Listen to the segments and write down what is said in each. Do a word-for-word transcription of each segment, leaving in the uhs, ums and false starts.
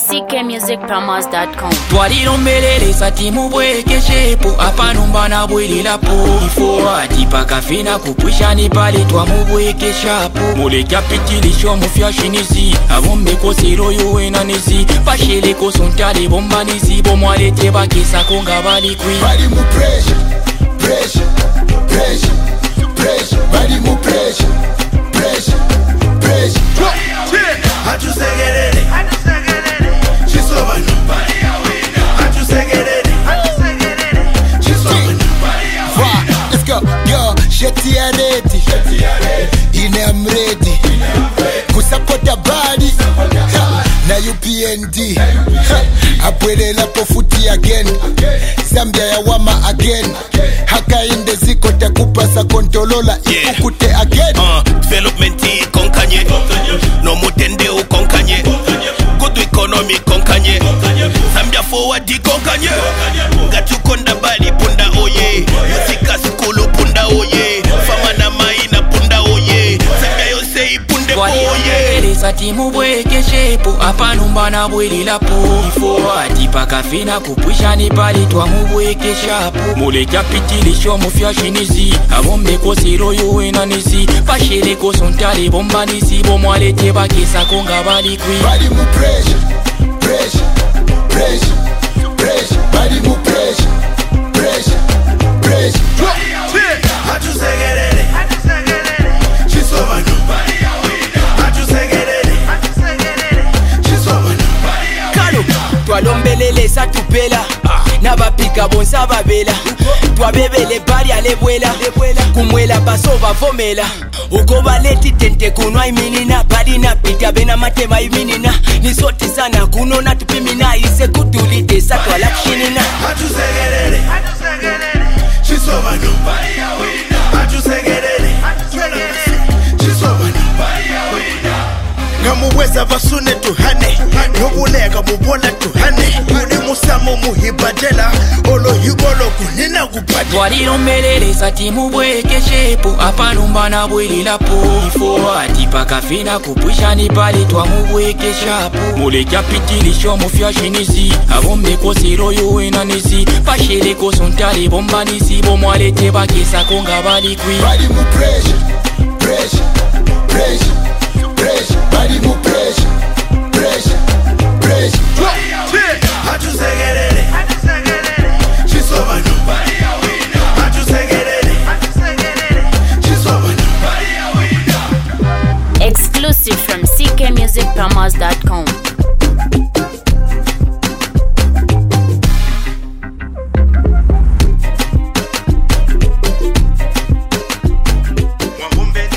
C K music promos dot com. Twaliro mbelele sati mubweke shepo apa numba na bwili lapo ifo ati pakafina kupwisha ni pali twa mubweke shapo mule kapitilisho mufya shinizi abombe ko siro yuwe na nisi pashele ko sontale bomba nisi bomwalete bakisa konga bali kwi bali mu pressure pressure pressure pressure bali mu pressure pressure pressure hatu segerere hatu segerere chisoba nobody awina hatu segerere hatu segerere chisoba nobody awina. Let's go yo sheti ya ready sheti ya ready ine am ready kusapota body na U P N D apwele la pofuti again Zambia ya wama again haka inde ziko takupasa kontolola ikukute again uh, development konkanye no mutende ukonkanye good economy konkanye Zambia forward konkanye gatukonda bali punda oye musika skulu punda oye fama na maina punda oye Zambia yose ipunde oye sati mubweke shepo apa numba na bwili lapo ifo ati pakafina kupwisha ni pali twa mubweke shapo mule kapitilisho mufya shinizi abombe ko siro yuwe na nisi pashele ko sontale bomba nisi bomwalete bakisa konga bali kwi bali mu pressure pressure pressure pressure bali mu pressure pressure pressure hatu segerere hatu segerere chisoba nobody awina hatu segerere hatu segerere chisoba nobody awina kalo twalombelele satupela nabapika bonsa babela twabebele bali alebwela kumwela baso bavomela uko baleti tente kunwa iminina bali na pita bena matema iminina nisoti sana kunona tupimina ise kutulite satwa lakshinina hatu segerere hatu segerere chisoba nobody awina hatu segerere hatu segerere chisoba nobody awina ngamuweza basune tuhane nobulega mubola tuhane uli musamo muhibadela olo higolo kunina kupati twaliro mbelele sati mubweke shepo apa numba na bwili lapo ifo ati pakafina kupwisha ni pali twa mubweke shapo mule kapitilisho mufya shinizi abombe ko siro yuwe na nisi pashele ko sontale bomba nisi bomwalete bakisa konga bali kwi bali mu pressure pressure pressure pressure bali mu pressure pressure pressure hatu segerere hatu segerere chisoba nobody awina hatu segerere hatu segerere chisoba nobody awina. Exclusive from C K music promos dot com.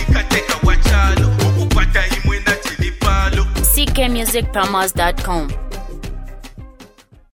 C K music promos dot com.